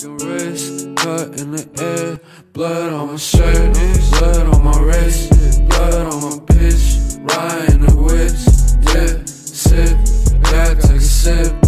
fucking wrist, cut in the air, blood on my shirt, blood on my wrist, blood on my bitch, riding the whips, yeah, sip, gotta take a sip.